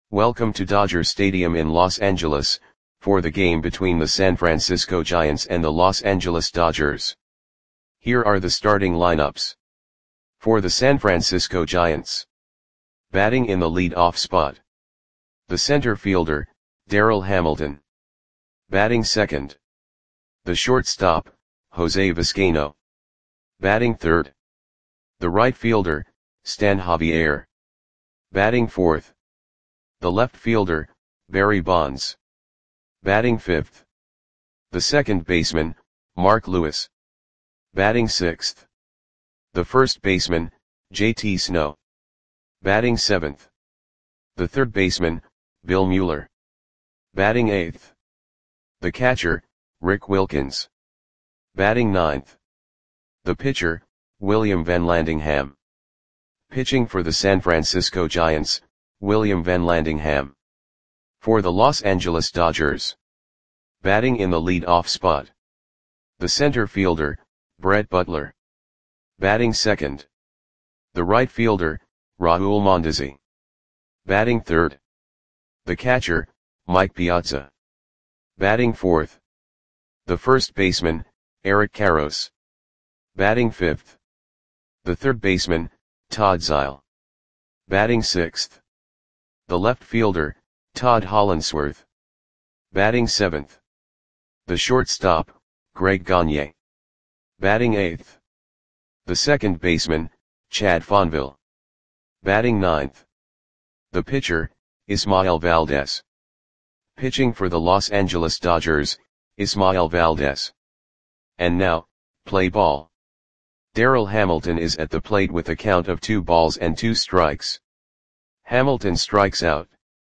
Welcome to Dodger Stadium in Los Angeles, for the game between the San Francisco Giants and the Los Angeles Dodgers. Here are the starting lineups. For the San Francisco Giants. Batting in the lead-off spot. The center fielder, Darryl Hamilton. Batting second. The shortstop, Jose Vizcaino. Batting third. The right fielder, Stan Javier. Batting fourth. The left fielder, Barry Bonds. Batting fifth. The second baseman, Mark Lewis. Batting sixth. The first baseman, JT Snow. Batting seventh. The third baseman, Bill Mueller. Batting eighth. The catcher, Rick Wilkins. Batting ninth. The pitcher, William VanLandingham. Pitching for the San Francisco Giants, William VanLandingham. For the Los Angeles Dodgers. Batting in the lead-off spot. The center fielder, Brett Butler. Batting second. The right fielder, Raul Mondesi. Batting third. The catcher, Mike Piazza. Batting fourth. The first baseman, Eric Karros. Batting fifth. The third baseman, Todd Zeile. Batting sixth. The left fielder, Todd Hollandsworth. Batting seventh. The shortstop, Greg Gagne. Batting eighth. The second baseman, Chad Fonville. Batting ninth. The pitcher, Ismael Valdez. Pitching for the Los Angeles Dodgers, Ismael Valdez. And now, play ball. Darryl Hamilton is at the plate with a count of 2 balls and 2 strikes. Hamilton strikes out.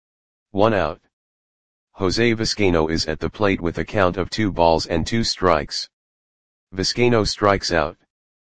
1 out. Jose Vizcaino is at the plate with a count of 2 balls and 2 strikes. Vizcaino strikes out.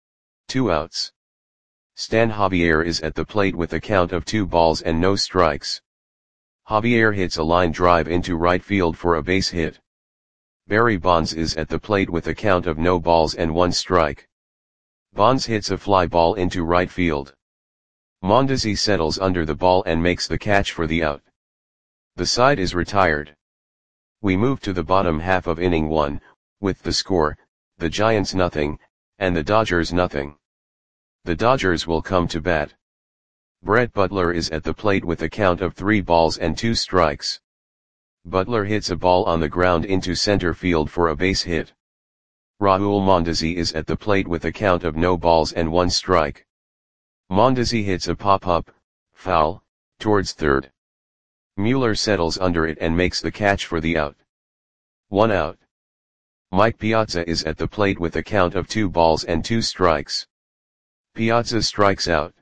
2 outs. Stan Javier is at the plate with a count of 2 balls and no strikes. Javier hits a line drive into right field for a base hit. Barry Bonds is at the plate with a count of no balls and 1 strike. Bonds hits a fly ball into right field. Mondesi settles under the ball and makes the catch for the out. The side is retired. We move to the bottom half of inning 1, with the score, the Giants 0, and the Dodgers 0. The Dodgers will come to bat. Brett Butler is at the plate with a count of 3 balls and 2 strikes. Butler hits a ball on the ground into center field for a base hit. Raul Mondesi is at the plate with a count of no balls and 1 strike. Mondesi hits a pop-up, foul, towards third. Mueller settles under it and makes the catch for the out. 1 out. Mike Piazza is at the plate with a count of 2 balls and 2 strikes. Piazza strikes out.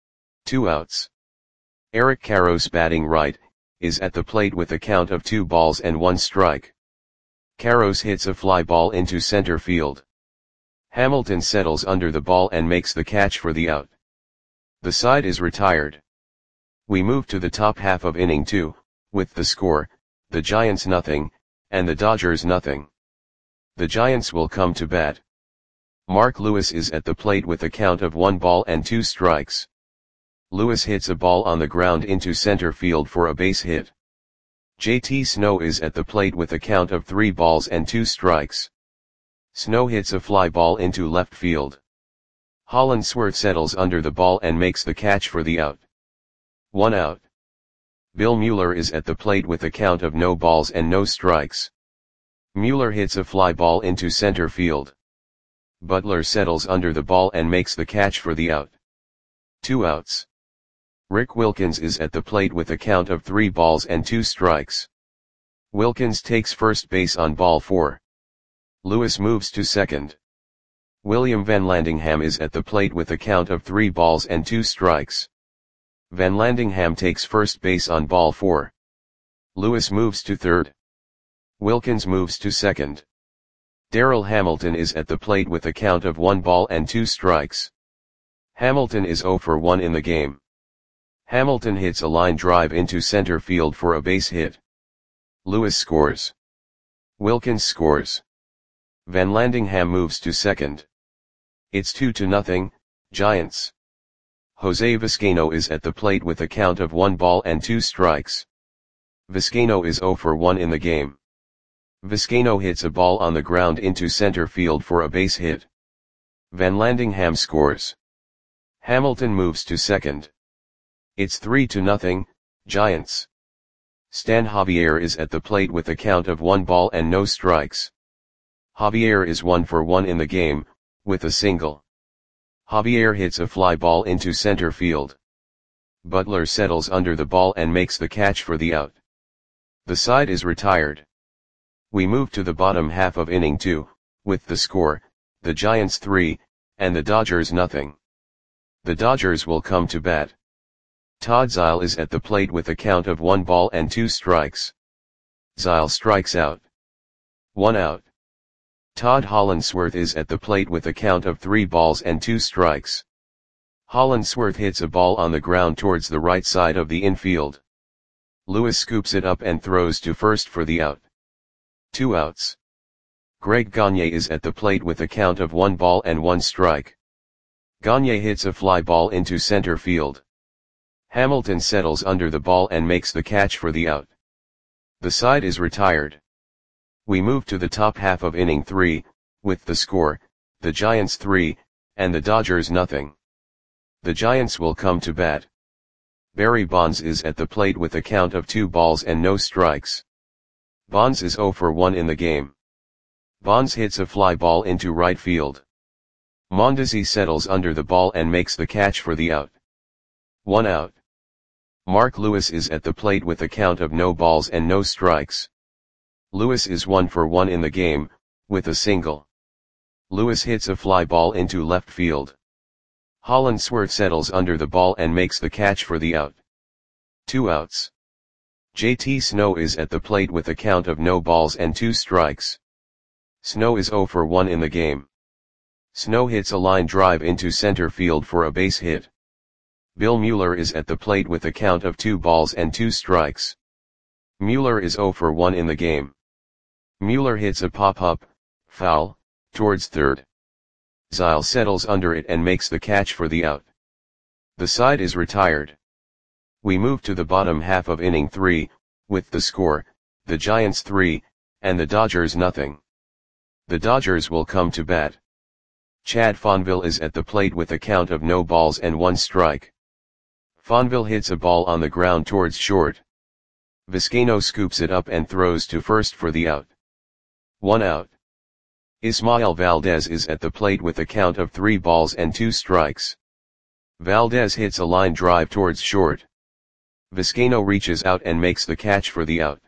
2 outs. Eric Karros, batting right, is at the plate with a count of 2 balls and 1 strike. Karros hits a fly ball into center field. Hamilton settles under the ball and makes the catch for the out. The side is retired. We move to the top half of inning 2, with the score, the Giants 0, and the Dodgers 0. The Giants will come to bat. Mark Lewis is at the plate with a count of 1 ball and 2 strikes. Lewis hits a ball on the ground into center field for a base hit. JT Snow is at the plate with a count of 3 balls and 2 strikes. Snow hits a fly ball into left field. Hollandsworth settles under the ball and makes the catch for the out. 1 out. Bill Mueller is at the plate with a count of no balls and no strikes. Mueller hits a fly ball into center field. Butler settles under the ball and makes the catch for the out. 2 outs. Rick Wilkins is at the plate with a count of 3 balls and 2 strikes. Wilkins takes first base on ball 4. Lewis moves to second. William VanLandingham is at the plate with a count of 3 balls and 2 strikes. VanLandingham takes first base on ball 4. Lewis moves to third. Wilkins moves to second. Darryl Hamilton is at the plate with a count of 1 ball and 2 strikes. Hamilton is 0 for 1 in the game. Hamilton hits a line drive into center field for a base hit. Lewis scores. Wilkins scores. VanLandingham moves to second. It's 2-0, Giants. Jose Vizcaino is at the plate with a count of 1 ball and 2 strikes. Vizcaino is 0 for 1 in the game. Vizcaino hits a ball on the ground into center field for a base hit. Vanlandingham scores. Hamilton moves to second. It's 3-0, Giants. Stan Javier is at the plate with a count of 1 ball and no strikes. Javier is 1 for 1 in the game, with a single. Javier hits a fly ball into center field. Butler settles under the ball and makes the catch for the out. The side is retired. We move to the bottom half of inning 2, with the score, the Giants 3, and the Dodgers nothing. The Dodgers will come to bat. Todd Zeile is at the plate with a count of 1 ball and 2 strikes. Zeile strikes out. 1 out. Todd Hollandsworth is at the plate with a count of 3 balls and 2 strikes. Hollandsworth hits a ball on the ground towards the right side of the infield. Lewis scoops it up and throws to first for the out. 2 outs. Greg Gagne is at the plate with a count of 1 ball and 1 strike. Gagne hits a fly ball into center field. Hamilton settles under the ball and makes the catch for the out. The side is retired. We move to the top half of inning 3, with the score, the Giants 3, and the Dodgers nothing. The Giants will come to bat. Barry Bonds is at the plate with a count of 2 balls and no strikes. Bonds is 0 for 1 in the game. Bonds hits a fly ball into right field. Mondesi settles under the ball and makes the catch for the out. 1 out. Mark Lewis is at the plate with a count of no balls and no strikes. Lewis is 1 for 1 in the game, with a single. Lewis hits a fly ball into left field. Hollandsworth settles under the ball and makes the catch for the out. 2 outs. JT Snow is at the plate with a count of no balls and 2 strikes. Snow is 0 for 1 in the game. Snow hits a line drive into center field for a base hit. Bill Mueller is at the plate with a count of 2 balls and 2 strikes. Mueller is 0 for 1 in the game. Mueller hits a pop-up, foul, towards third. Zeile settles under it and makes the catch for the out. The side is retired. We move to the bottom half of inning 3, with the score, the Giants 3, and the Dodgers nothing. The Dodgers will come to bat. Chad Fonville is at the plate with a count of no balls and 1 strike. Fonville hits a ball on the ground towards short. Vizcaino scoops it up and throws to first for the out. 1 out. Ismael Valdez is at the plate with a count of 3 balls and 2 strikes. Valdez hits a line drive towards short. Vizcaino reaches out and makes the catch for the out.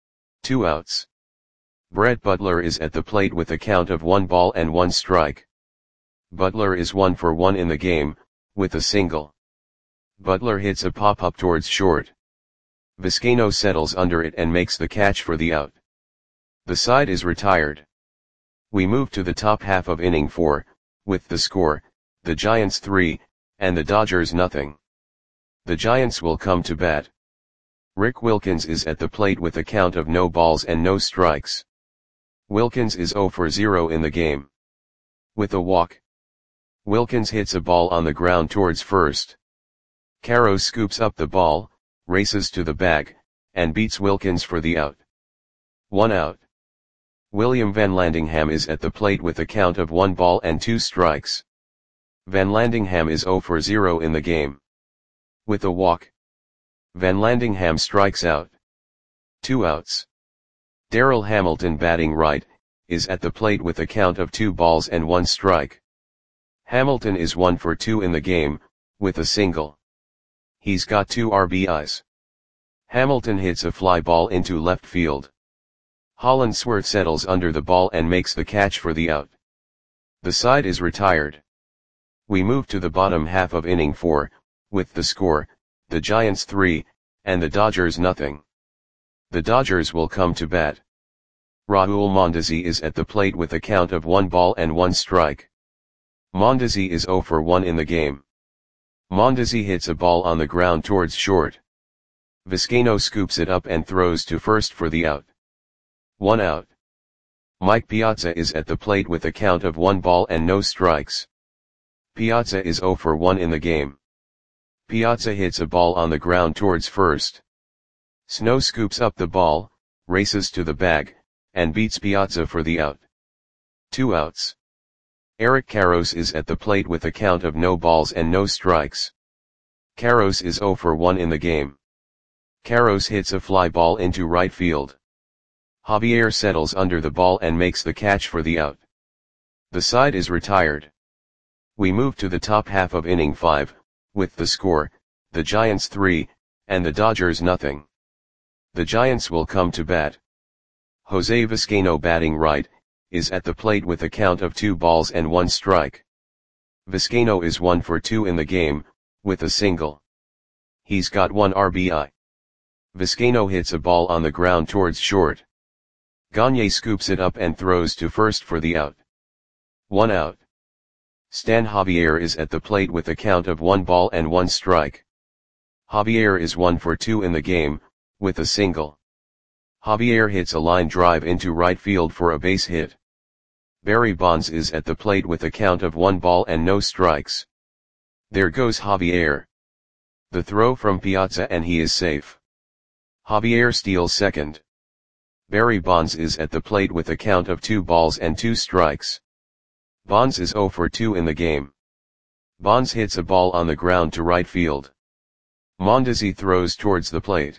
2 outs. Brett Butler is at the plate with a count of 1 ball and 1 strike. Butler is 1 for 1 in the game, with a single. Butler hits a pop-up towards short. Vizcaino settles under it and makes the catch for the out. The side is retired. We move to the top half of inning 4, with the score, the Giants 3, and the Dodgers nothing. The Giants will come to bat. Rick Wilkins is at the plate with a count of no balls and no strikes. Wilkins is 0 for 0 in the game. With a walk. Wilkins hits a ball on the ground towards first. Caro scoops up the ball, races to the bag, and beats Wilkins for the out. 1 out. William Vanlandingham is at the plate with a count of 1 ball and 2 strikes. Vanlandingham is 0 for 0 in the game. With a walk. Vanlandingham strikes out. 2 outs. Darryl Hamilton, batting right, is at the plate with a count of 2 balls and 1 strike. Hamilton is 1 for 2 in the game, with a single. He's got 2 RBIs. Hamilton hits a fly ball into left field. Hollandsworth settles under the ball and makes the catch for the out. The side is retired. We move to the bottom half of inning 4, with the score, the Giants 3, and the Dodgers nothing. The Dodgers will come to bat. Raul Mondesi is at the plate with a count of 1 ball and 1 strike. Mondesi is 0 for 1 in the game. Mondesi hits a ball on the ground towards short. Vizcaino scoops it up and throws to first for the out. 1 out. Mike Piazza is at the plate with a count of 1 ball and no strikes. Piazza is 0 for 1 in the game. Piazza hits a ball on the ground towards first. Snow scoops up the ball, races to the bag, and beats Piazza for the out. 2 outs. Eric Karros is at the plate with a count of no balls and no strikes. Karros is 0 for 1 in the game. Karros hits a fly ball into right field. Javier settles under the ball and makes the catch for the out. The side is retired. We move to the top half of inning 5, with the score, the Giants 3, and the Dodgers nothing. The Giants will come to bat. Jose Vizcaino, batting right, is at the plate with a count of 2 balls and 1 strike. Vizcaino is 1 for 2 in the game, with a single. He's got 1 RBI. Vizcaino hits a ball on the ground towards short. Gagne scoops it up and throws to first for the out. 1 out. Stan Javier is at the plate with a count of 1 ball and 1 strike. Javier is 1 for 2 in the game, with a single. Javier hits a line drive into right field for a base hit. Barry Bonds is at the plate with a count of 1 ball and no strikes. There goes Javier. The throw from Piazza and he is safe. Javier steals second. Barry Bonds is at the plate with a count of 2 balls and 2 strikes. Bonds is 0 for 2 in the game. Bonds hits a ball on the ground to right field. Mondesi throws towards the plate.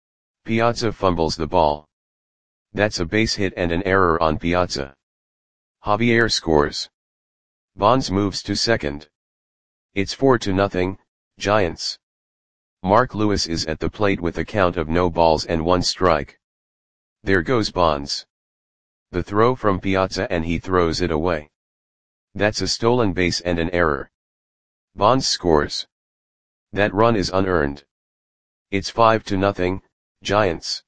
Piazza fumbles the ball. That's a base hit and an error on Piazza. Javier scores. Bonds moves to second. It's 4-0, Giants. Mark Lewis is at the plate with a count of no balls and 1 strike. There goes Bonds. The throw from Piazza and he throws it away. That's a stolen base and an error. Bonds scores. That run is unearned. It's 5-0, Giants.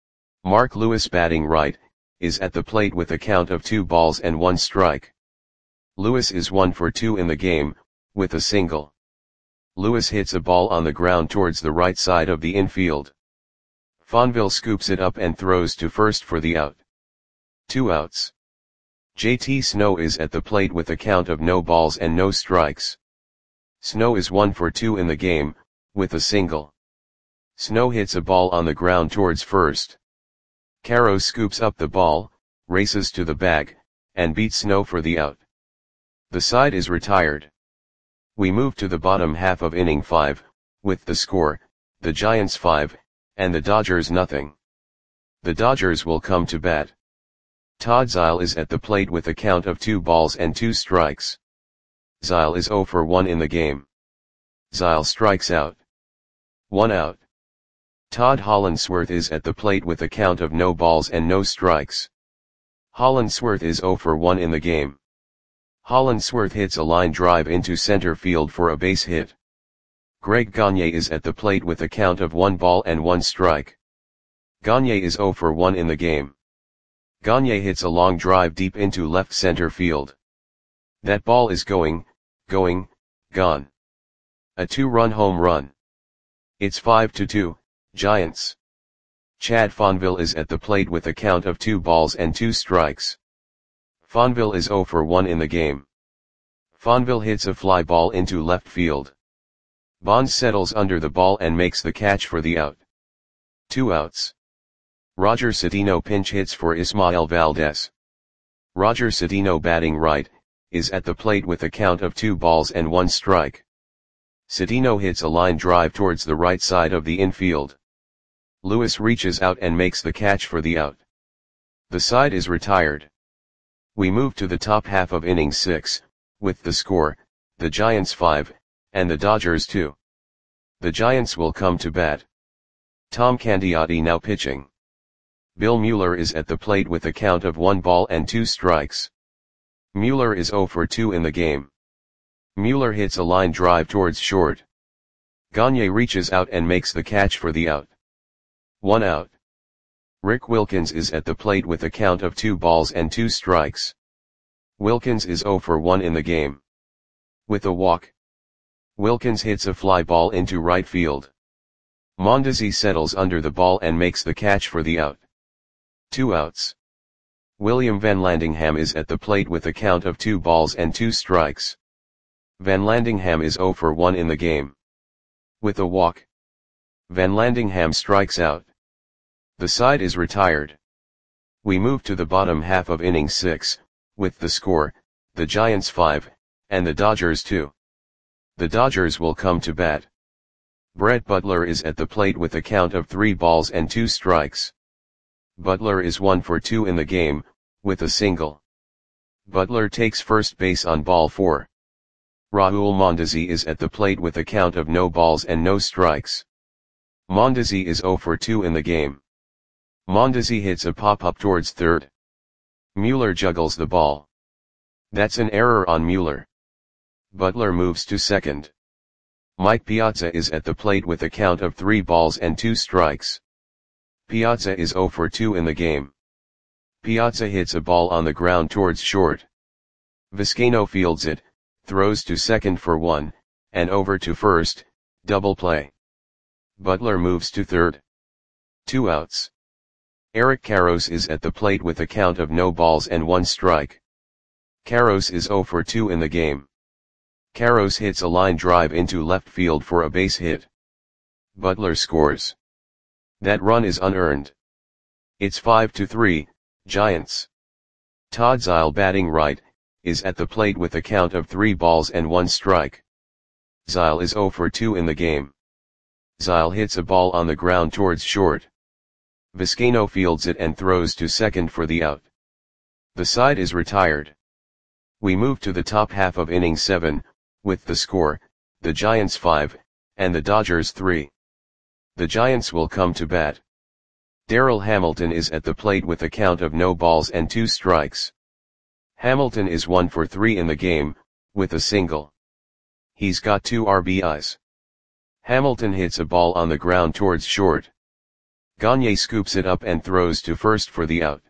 Mark Lewis, batting right, is at the plate with a count of 2 balls and 1 strike. Lewis is 1 for 2 in the game, with a single. Lewis hits a ball on the ground towards the right side of the infield. Fonville scoops it up and throws to first for the out. 2 outs. JT Snow is at the plate with a count of no balls and no strikes. Snow is 1 for 2 in the game, with a single. Snow hits a ball on the ground towards first. Karros scoops up the ball, races to the bag, and beats Snow for the out. The side is retired. We move to the bottom half of inning 5, with the score, the Giants 5, and the Dodgers nothing. The Dodgers will come to bat. Todd Zeile is at the plate with a count of 2 balls and 2 strikes. Zeile is 0 for 1 in the game. Zeile strikes out. 1 out. Todd Hollandsworth is at the plate with a count of no balls and no strikes. Hollandsworth is 0 for 1 in the game. Hollandsworth hits a line drive into center field for a base hit. Greg Gagne is at the plate with a count of 1 ball and 1 strike. Gagne is 0 for 1 in the game. Gagne hits a long drive deep into left center field. That ball is gone. A 2-run home run. It's 5-2, Giants. Chad Fonville is at the plate with a count of 2 balls and 2 strikes. Fonville is 0 for 1 in the game. Fonville hits a fly ball into left field. Bonds settles under the ball and makes the catch for the out. 2 outs. Roger Cedeno pinch hits for Ismael Valdez. Roger Cedeno, batting right, is at the plate with a count of 2 balls and 1 strike. Cedeno hits a line drive towards the right side of the infield. Lewis reaches out and makes the catch for the out. The side is retired. We move to the top half of inning 6, with the score, the Giants 5, and the Dodgers 2. The Giants will come to bat. Tom Candiotti now pitching. Bill Mueller is at the plate with a count of 1 ball and 2 strikes. Mueller is 0 for 2 in the game. Mueller hits a line drive towards short. Gagne reaches out and makes the catch for the out. 1 out. Rick Wilkins is at the plate with a count of 2 balls and 2 strikes. Wilkins is 0 for 1 in the game. With a walk. Wilkins hits a fly ball into right field. Mondesi settles under the ball and makes the catch for the out. 2 outs. William Van Landingham is at the plate with a count of 2 balls and 2 strikes. Van Landingham is 0 for 1 in the game. With a walk. Van Landingham strikes out. The side is retired. We move to the bottom half of inning 6, with the score, the Giants 5, and the Dodgers 2. The Dodgers will come to bat. Brett Butler is at the plate with a count of 3 balls and 2 strikes. Butler is 1 for 2 in the game, with a single. Butler takes first base on ball 4. Raul Mondesi is at the plate with a count of no balls and no strikes. Mondesi is 0 for 2 in the game. Mondesi hits a pop-up towards third. Mueller juggles the ball. That's an error on Mueller. Butler moves to second. Mike Piazza is at the plate with a count of 3 balls and 2 strikes. Piazza is 0 for 2 in the game. Piazza hits a ball on the ground towards short. Vizcaino fields it, throws to second for 1, and over to first, double play. Butler moves to third. 2 outs. Eric Karros is at the plate with a count of no balls and 1 strike. Karros is 0 for 2 in the game. Karros hits a line drive into left field for a base hit. Butler scores. That run is unearned. It's 5-3, Giants. Todd Zeile, batting right, is at the plate with a count of 3 balls and 1 strike. Zeile is 0 for 2 in the game. Zeile hits a ball on the ground towards short. Vizcaino fields it and throws to second for the out. The side is retired. We move to the top half of inning 7, with the score, the Giants 5, and the Dodgers 3. The Giants will come to bat. Darryl Hamilton is at the plate with a count of no balls and 2 strikes. Hamilton is 1 for 3 in the game, with a single. He's got 2 RBIs. Hamilton hits a ball on the ground towards short. Gagne scoops it up and throws to first for the out.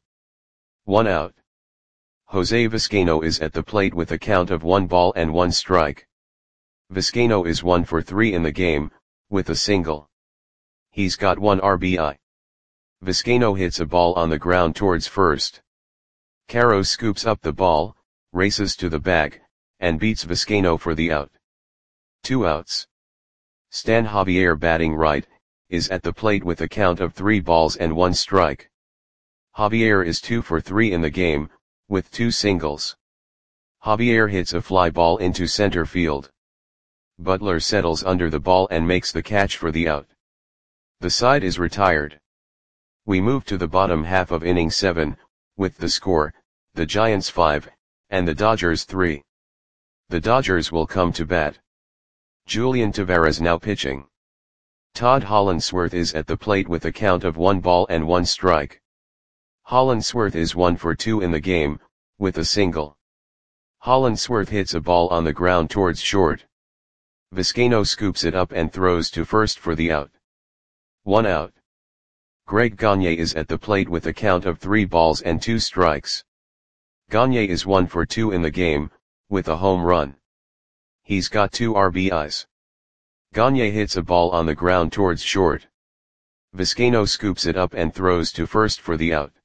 1 out. Jose Vizcaino is at the plate with a count of 1 ball and 1 strike. Vizcaino is 1 for 3 in the game, with a single. He's got 1 RBI. Vizcaino hits a ball on the ground towards first. Karros scoops up the ball, races to the bag, and beats Vizcaino for the out. 2 outs. Stan Javier, batting right, is at the plate with a count of 3 balls and 1 strike. Javier is 2 for 3 in the game, with 2 singles. Javier hits a fly ball into center field. Butler settles under the ball and makes the catch for the out. The side is retired. We move to the bottom half of inning 7, with the score, the Giants 5, and the Dodgers 3. The Dodgers will come to bat. Julian Taveras now pitching. Todd Hollandsworth is at the plate with a count of 1 ball and 1 strike. Hollandsworth is 1 for 2 in the game, with a single. Hollandsworth hits a ball on the ground towards short. Vizcaino scoops it up and throws to first for the out. 1 out. Greg Gagne is at the plate with a count of 3 balls and 2 strikes. Gagne is 1 for 2 in the game, with a home run. He's got 2 RBIs. Gagne hits a ball on the ground towards short. Vizcaino scoops it up and throws to first for the out.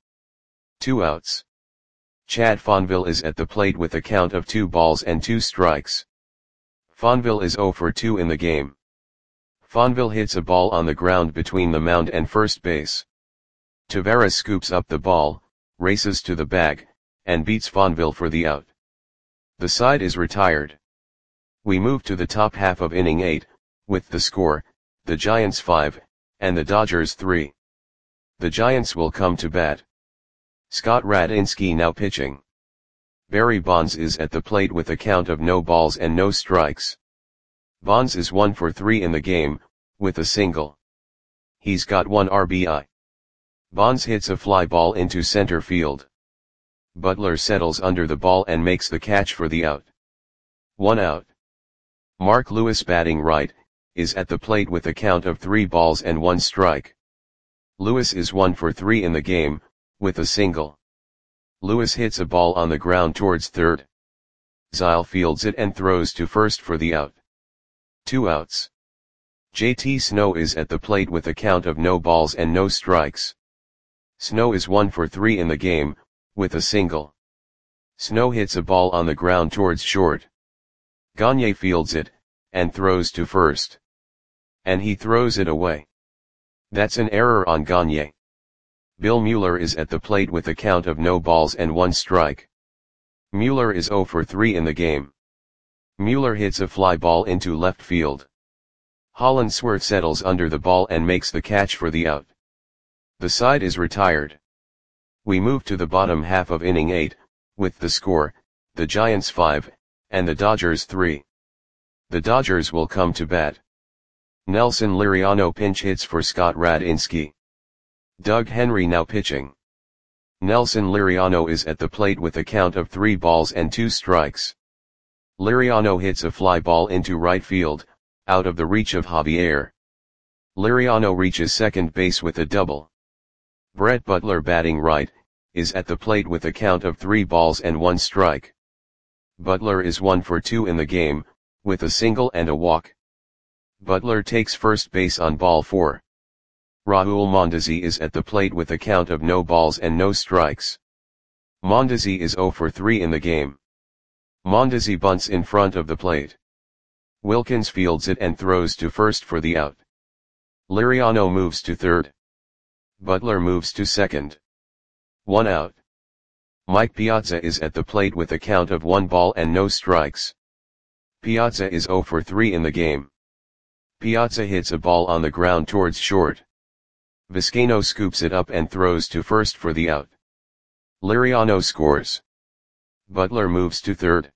2 outs. Chad Fonville is at the plate with a count of 2 balls and 2 strikes. Fonville is 0 for 2 in the game. Fonville hits a ball on the ground between the mound and first base. Taveras scoops up the ball, races to the bag, and beats Fonville for the out. The side is retired. We move to the top half of inning 8, with the score, the Giants 5, and the Dodgers 3. The Giants will come to bat. Scott Radinsky now pitching. Barry Bonds is at the plate with a count of no balls and no strikes. Bonds is 1 for 3 in the game, with a single. He's got 1 RBI. Bonds hits a fly ball into center field. Butler settles under the ball and makes the catch for the out. 1 out. Mark Lewis, batting right, is at the plate with a count of 3 balls and 1 strike. Lewis is 1 for 3 in the game, with a single. Lewis hits a ball on the ground towards third. Zeile fields it and throws to first for the out. 2 outs. JT Snow is at the plate with a count of no balls and no strikes. Snow is 1 for 3 in the game, with a single. Snow hits a ball on the ground towards short. Gagne fields it, and throws to first. And he throws it away. That's an error on Gagne. Bill Mueller is at the plate with a count of no balls and 1 strike. Mueller is 0 for 3 in the game. Mueller hits a fly ball into left field. Hollandsworth settles under the ball and makes the catch for the out. The side is retired. We move to the bottom half of inning 8, with the score, the Giants 5, and the Dodgers 3. The Dodgers will come to bat. Nelson Liriano pinch hits for Scott Radinski. Doug Henry now pitching. Nelson Liriano is at the plate with a count of 3 balls and 2 strikes. Liriano hits a fly ball into right field, out of the reach of Javier. Liriano reaches second base with a double. Brett Butler batting right, is at the plate with a count of 3 balls and 1 strike. Butler is 1 for 2 in the game, with a single and a walk. Butler takes first base on ball 4. Raul Mondesi is at the plate with a count of no balls and no strikes. Mondesi is 0 for 3 in the game. Mondesi bunts in front of the plate. Wilkins fields it and throws to first for the out. Liriano moves to third. Butler moves to second. 1 out. Mike Piazza is at the plate with a count of 1 ball and no strikes. Piazza is 0 for 3 in the game. Piazza hits a ball on the ground towards short. Vizcaino scoops it up and throws to first for the out. Liriano scores. Butler moves to third.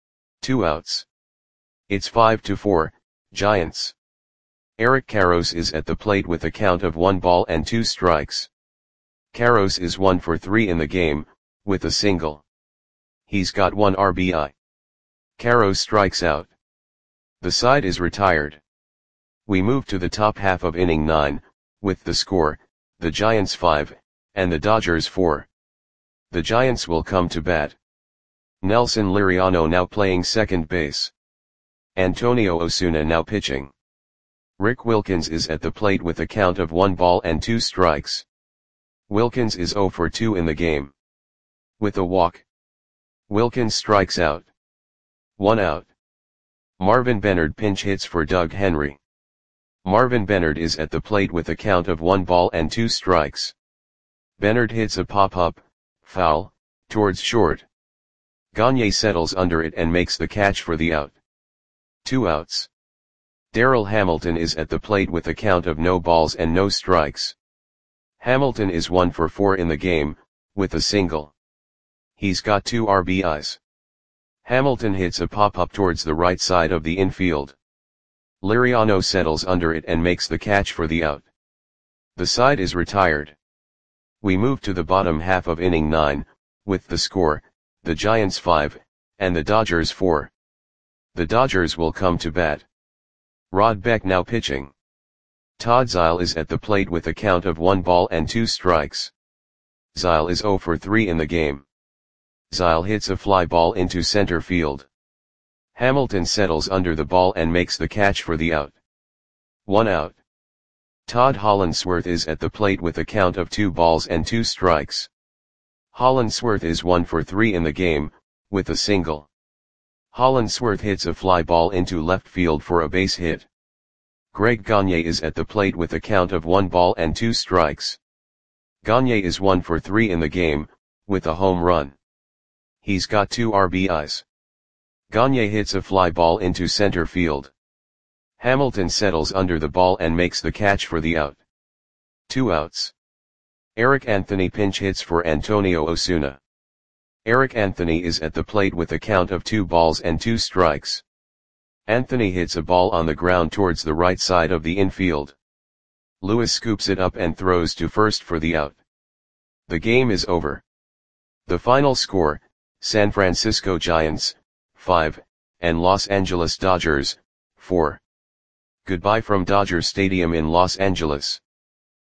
2 outs. It's 5-4, Giants. Eric Karros is at the plate with a count of 1 ball and 2 strikes. Karros is 1 for 3 in the game, with a single. He's got 1 RBI. Karros strikes out. The side is retired. We move to the top half of inning 9, with the score, the Giants 5, and the Dodgers 4. The Giants will come to bat. Nelson Liriano now playing second base. Antonio Osuna now pitching. Rick Wilkins is at the plate with a count of 1 ball and 2 strikes. Wilkins is 0 for 2 in the game. With a walk. Wilkins strikes out. 1 out. Marvin Bennard pinch hits for Doug Henry. Marvin Bennard is at the plate with a count of 1 ball and 2 strikes. Bennard hits a pop-up, foul, towards short. Gagne settles under it and makes the catch for the out. 2 outs. Darryl Hamilton is at the plate with a count of no balls and no strikes. Hamilton is 1 for 4 in the game, with a single. He's got 2 RBIs. Hamilton hits a pop-up towards the right side of the infield. Liriano settles under it and makes the catch for the out. The side is retired. We move to the bottom half of inning 9, with the score, the Giants 5, and the Dodgers 4. The Dodgers will come to bat. Rod Beck now pitching. Todd Zeile is at the plate with a count of 1 ball and 2 strikes. Zeile is 0 for 3 in the game. Zeile hits a fly ball into center field. Hamilton settles under the ball and makes the catch for the out. 1 out. Todd Hollandsworth is at the plate with a count of 2 balls and 2 strikes. Hollandsworth is 1 for 3 in the game, with a single. Hollandsworth hits a fly ball into left field for a base hit. Greg Gagne is at the plate with a count of 1 ball and 2 strikes. Gagne is 1 for 3 in the game, with a home run. He's got 2 RBIs. Gagne hits a fly ball into center field. Hamilton settles under the ball and makes the catch for the out. 2 outs. Eric Anthony pinch hits for Antonio Osuna. Eric Anthony is at the plate with a count of 2 balls and 2 strikes. Anthony hits a ball on the ground towards the right side of the infield. Lewis scoops it up and throws to first for the out. The game is over. The final score, San Francisco Giants, 5, and Los Angeles Dodgers, 4. Goodbye from Dodger Stadium in Los Angeles.